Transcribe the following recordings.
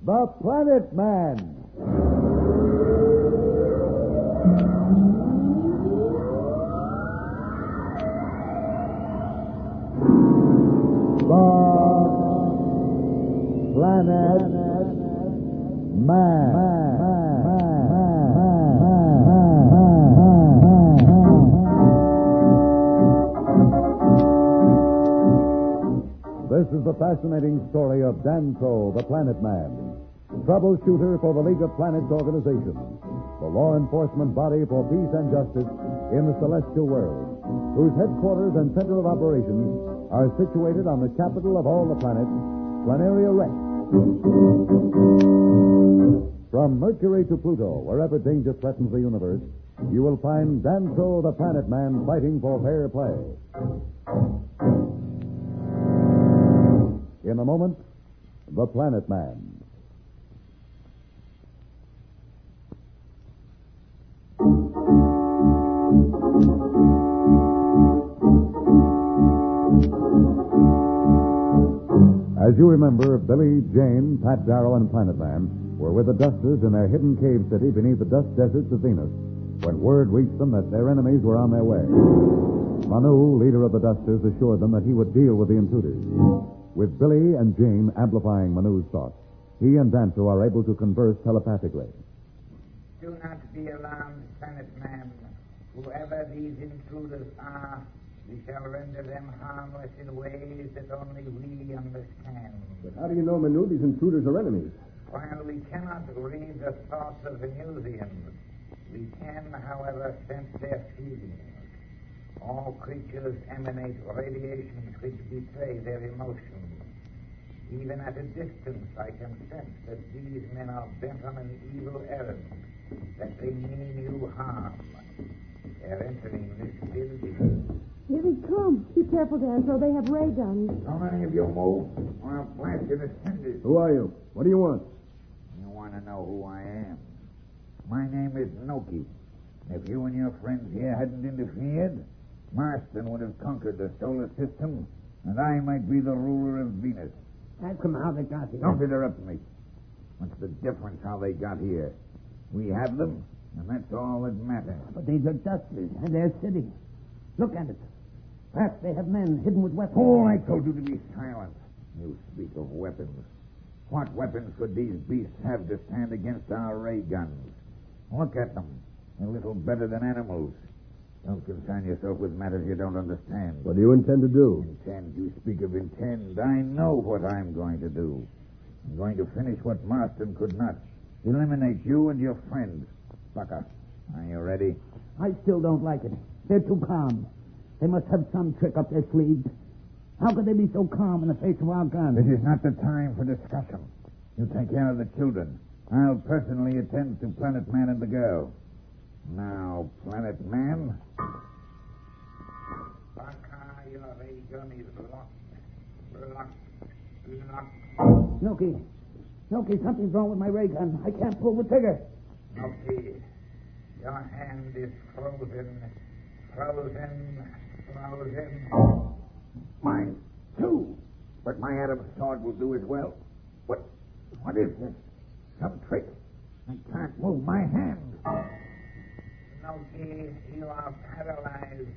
The Planet Man. Planet Man. This is the fascinating story of Danto, the Planet Man, troubleshooter for the League of Planets organization, the law enforcement body for peace and justice in the celestial world, whose headquarters and center of operations are situated on the capital of all the planets, Planaria Rex. From Mercury to Pluto, wherever danger threatens the universe, you will find Danto, the Planet Man, fighting for fair play. In a moment, the Planet Man. As you remember, Billy, Jane, Pat Darrell, and Planet Man were with the Dusters in their hidden cave city beneath the dust deserts of Venus when word reached them that their enemies were on their way. Manu, leader of the Dusters, assured them that he would deal with the intruders. With Billy and Jane amplifying Manu's thoughts, he and Danto are able to converse telepathically. Do not be alarmed, Planet Man. Whoever these intruders are, we shall render them harmless in ways that only we understand. But how do you know, Manu, these intruders are enemies? While we cannot read the thoughts of the Venusians, we can, however, sense their feelings. All creatures emanate radiations which betray their emotions. Even at a distance, I can sense that these men are bent on an evil errand, that they mean you harm. They're entering this building. Here they come. Be careful, Danto. They have ray guns. How many of you move, or I'll blast you to cinders. Who are you? What do you want? You want to know who I am? My name is Noki. If you and your friends here hadn't interfered, Marston would have conquered the solar system, and I might be the ruler of Venus. Ask them how they got here. Don't interrupt me. What's the difference how they got here? We have them, and that's all that matters. But these are dusters, and they're sitting. Look at it. Perhaps they have men hidden with weapons. Oh, I told you to be silent. You speak of weapons. What weapons could these beasts have to stand against our ray guns? Look at them. They're little better than animals. Don't concern yourself with matters you don't understand. What do you intend to do? Intend? You speak of intend. I know what I'm going to do. I'm going to finish what Marston could not. Eliminate you and your friends. Bucker, are you ready? I still don't like it. They're too calm. They must have some trick up their sleeves. How could they be so calm in the face of our guns? This is not the time for discussion. You take care of the children. I'll personally attend to Planet Man and the girl. Now, Planet Man. Bucker, your ray gun is locked. Noki, something's wrong with my ray gun. I can't pull the trigger. Noki, your hand is frozen. Mine, too. But my Adam's sword will do as well. What is this? Some trick. I can't move my hand. Noki, you are paralyzed.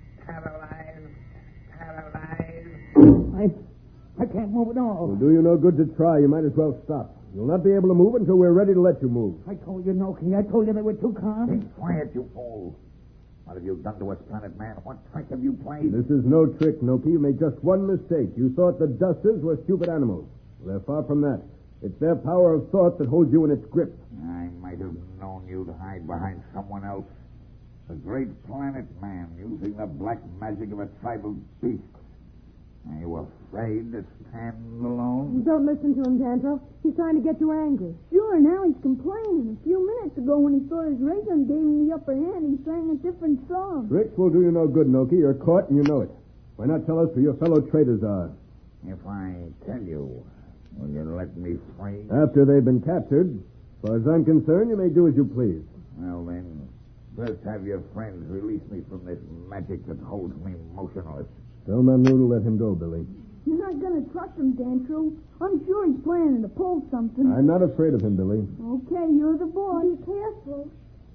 I can't move at all. It'll do you no good to try. You might as well stop. You'll not be able to move until we're ready to let you move. I told you, Noki. I told you they were too calm. Be quiet, you fool. What have you done to us, Planet Man? What trick have you played? This is no trick, Noki. You made just one mistake. You thought the Dusters were stupid animals. They're far from that. It's their power of thought that holds you in its grip. I might have known you'd hide behind someone else. The great Planet Man, using the black magic of a tribal beast. Are you afraid to stand alone? Don't listen to him, Danto. He's trying to get you angry. Sure, now he's complaining. A few minutes ago when he thought his ray gun gave him the upper hand, he sang a different song. Tricks will do you no good, Noki. You're caught and you know it. Why not tell us who your fellow traitors are? If I tell you, will you let me free? After they've been captured, as far as I'm concerned, you may do as you please. Well, then, first have your friends release me from this magic that holds me motionless. Tell Manu to let him go, Billy. You're not going to trust him, Dancho. I'm sure he's planning to pull something. I'm not afraid of him, Billy. Okay, you're the boy. Be careful.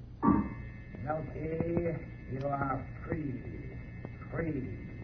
Noki, you are free. Free.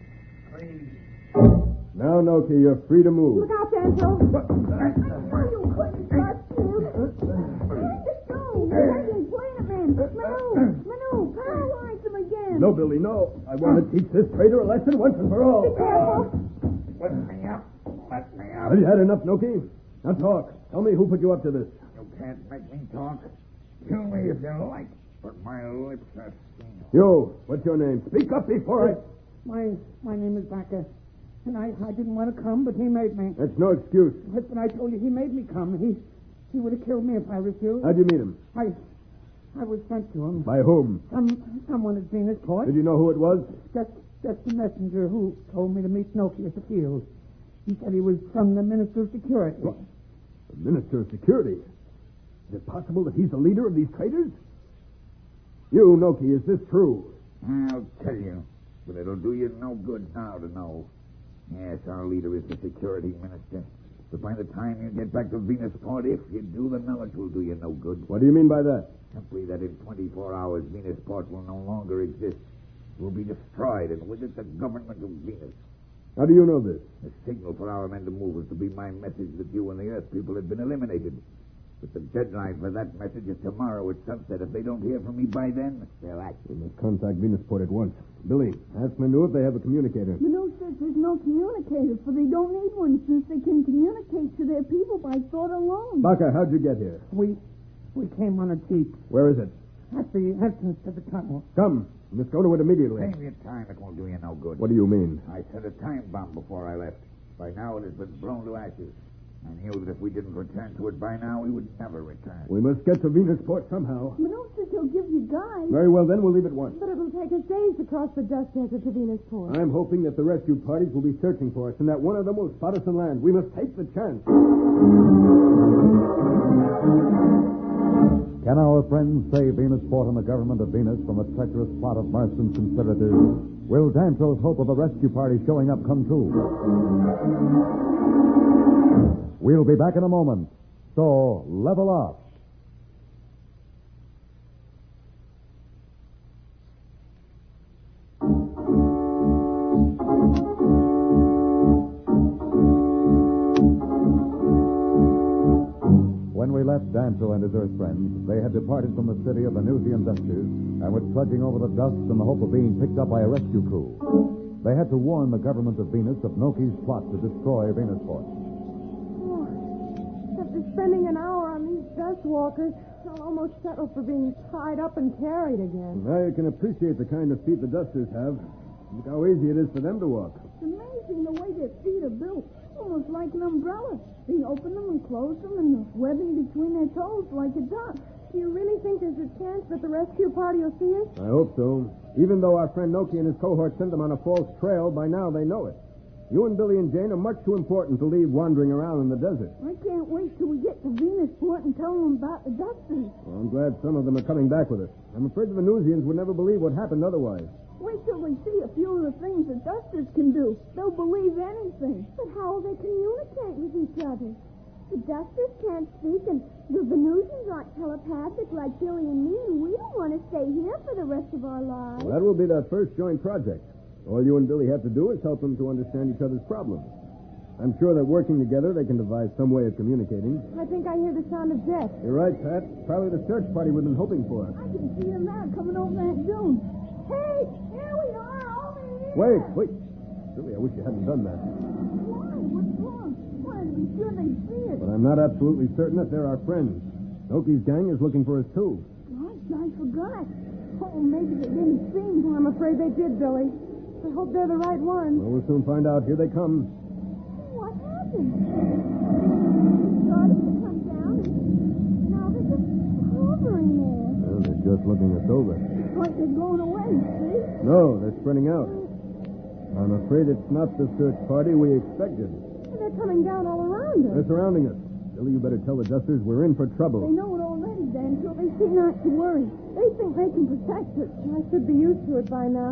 Now, Noki, you're free to move. Look out, Dancho. I you couldn't trust him. Let us go. He's playing it, man. Manu, paralyze him again. No, Billy, no. I want to teach this traitor a lesson once and for all. Be careful. Let me out. Have you had enough, Noki? Now talk. Tell me who put you up to this. You can't make me talk. Kill me if you like, but my lips are sealed. You, what's your name? Speak up before I... My name is Backer. And I didn't want to come, but he made me. That's no excuse. But I told you he made me come. He would have killed me if I refused. How'd you meet him? I was sent to him. By whom? Someone at Venusport. Did you know who it was? Just the messenger who told me to meet Noki at the field. He said he was from the Minister of Security. What? The Minister of Security? Is it possible that he's the leader of these traitors? You, Noki, is this true? I'll tell you, but it'll do you no good now to know. Yes, our leader is the security minister. But by the time you get back to Venusport, if you do, the knowledge will do you no good. What do you mean by that? Simply that in 24 hours, Venusport will no longer exist. It will be destroyed, and with it, the government of Venus. How do you know this? The signal for our men to move was to be my message that you and the Earth people had been eliminated. But the deadline for that message is tomorrow at sunset. If they don't hear from me by then, they'll act. We must contact Venusport at once. Billy, ask Manu if they have a communicator. Manu says there's no communicator, for they don't need one since they can communicate to their people by thought alone. Baca, how'd you get here? We came on a jeep Where is it? at the entrance to the tunnel. Come. We must go to it immediately. Save your time. It won't do you no good. What do you mean? I set a time bomb before I left. By now, it has been blown to ashes. I knew that if we didn't return to it by now, we would never return. We must get to Venusport somehow. Manu says he'll give you guides. Very well, then we'll leave at once. But it'll take us days to cross the dust desert to Venusport. I'm hoping that the rescue parties will be searching for us and that one of them will spot us and land. We must take the chance. Can our friends save Venusport and the government of Venus from a treacherous plot of Marston conspirators? Will Dancho's hope of a rescue party showing up come true? We'll be back in a moment. So, level up. When we left Dancho and his Earth friends, they had departed from the city of Venusian dusters and were trudging over the dust in the hope of being picked up by a rescue crew. They had to warn the government of Venus of Noki's plot to destroy Venusport. After spending an hour on these dust walkers, I'll almost settle for being tied up and carried again. Now you can appreciate the kind of feet the dusters have. Look how easy it is for them to walk. It's amazing the way their feet are built. Almost like an umbrella. They open them and close them, and the webbing between their toes like a duck. Do you really think there's a chance that the rescue party will see us? I hope so. Even though our friend Noki and his cohort sent them on a false trail, by now they know it. You and Billy and Jane are much too important to leave wandering around in the desert. I can't wait till we get to Venusport and tell them about the dusters. Well, I'm glad some of them are coming back with us. I'm afraid the Venusians would never believe what happened otherwise. Wait till they see a few of the things the dusters can do. They'll believe anything. But how will they communicate with each other? The dusters can't speak, and the Venusians aren't telepathic like Billy and me, and we don't want to stay here for the rest of our lives. Well, that will be their first joint project. All you and Billy have to do is help them to understand each other's problems. I'm sure that working together, they can devise some way of communicating. I think I hear the sound of death. You're right, Pat. Probably the search party we've been hoping for. I can see them now coming over that dune. Hey, here we are, over here. Wait. Billy, I wish you hadn't done that. Why? What's wrong? Why, to be sure they see us. But I'm not absolutely certain that they're our friends. Noki's gang is looking for us, too. Gosh, I forgot. Oh, maybe they didn't see me. I'm afraid they did, Billy. I hope they're the right ones. Well, we'll soon find out. Here they come. What happened? They started to come down, and now they're just hovering there. Well, they're just looking us over. It's like they're going away, see? No, they're spreading out. I'm afraid it's not the search party we expected. And they're coming down all around us. They're surrounding us. Billy, you better tell the dusters we're in for trouble. They know it already, Dan, so they seem not to worry. They think they can protect us. I should be used to it by now.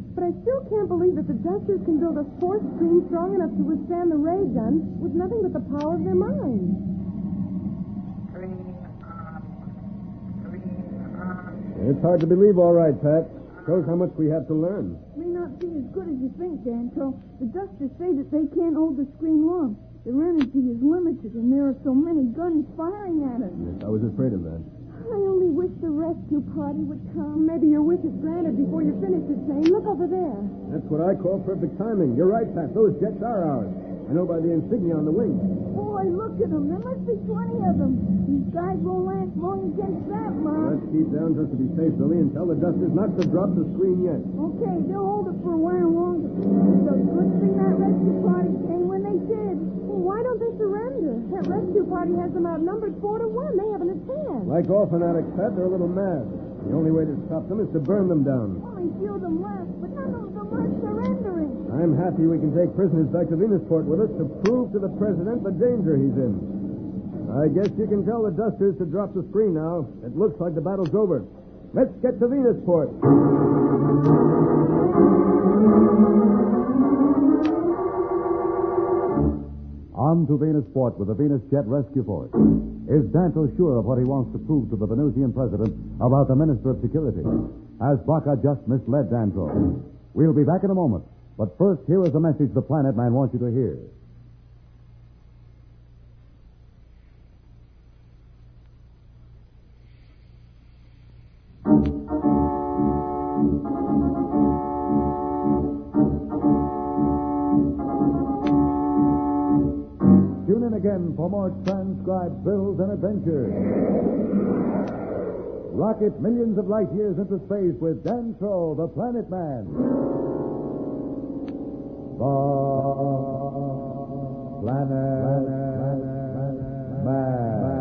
But I still can't believe that the Dusters can build a force screen strong enough to withstand the ray gun with nothing but the power of their minds. Screen on. Screen on. It's hard to believe, all right, Pat. Shows how much we have to learn. May not be as good as you think, Danto. The Dusters say that they can't hold the screen long. Their energy is limited, and there are so many guns firing at us. Yes, I was afraid of that. I only wish the rescue party would come. Maybe your wish is granted before you finish it, Zane. Look over there. That's what I call perfect timing. You're right, Pat. Those jets are ours. I know by the insignia on the wing. Boy, look at them. There must be 20 of them. These guys won't last long against that mob. Let's keep down just to be safe, Billy, and tell the Dusters not to drop the screen yet. Okay, they'll hold it for a while longer. It's a good thing that rescue party came when they did. Well, why don't they surrender? That rescue party has them outnumbered 4-1. They haven't a chance. Like all fanatics, Pat, they're a little mad. The only way to stop them is to burn them down. Only few of them left, but none of them are surrendering. I'm happy we can take prisoners back to Venusport with us to prove to the president the danger he's in. I guess you can tell the Dusters to drop the screen now. It looks like the battle's over. Let's get to Venusport. On to Venusport with the Venus Jet Rescue Force. Is Danto sure of what he wants to prove to the Venusian president about the Minister of Security? Has Baca just misled Danto? We'll be back in a moment. But first, here is a message the Planet Man wants you to hear. Tune in again for more transcribed thrills and adventures. Rocket millions of light years into space with Danto, the Planet Man. The Planet Man.